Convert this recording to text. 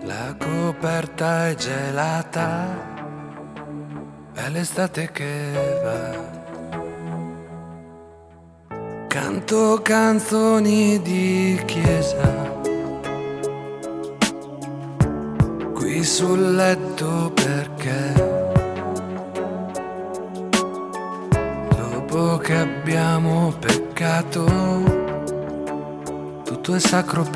La coperta è gelata, è l'estate che va. Canto canzoni di chiesa, qui sul letto perché dopo che abbiamo peccato tutto è sacro